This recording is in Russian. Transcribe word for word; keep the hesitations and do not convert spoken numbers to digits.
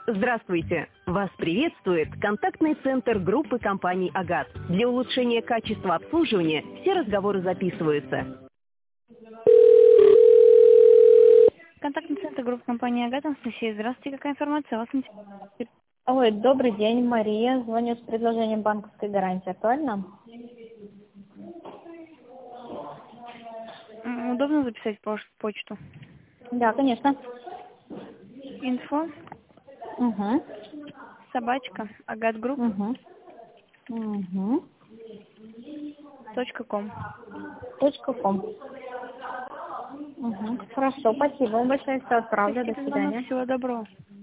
Здравствуйте! Вас приветствует контактный центр группы компаний «Агат». Для улучшения качества обслуживания все разговоры записываются. Контактный центр группы компании «Агат». Анастасия, здравствуйте. Какая информация вас интересует? Ой, добрый день, Мария. Звоню с предложением банковской гарантии. Актуально? М, Удобно записать пош- почту? Да, конечно. Инфо, Угу. собачка, агатгрупп Угу. Угу. точка ком. Точка ком. Угу. Хорошо, спасибо вам большое. Все отправлю. До Спасибо за звонок. свидания. Всего доброго.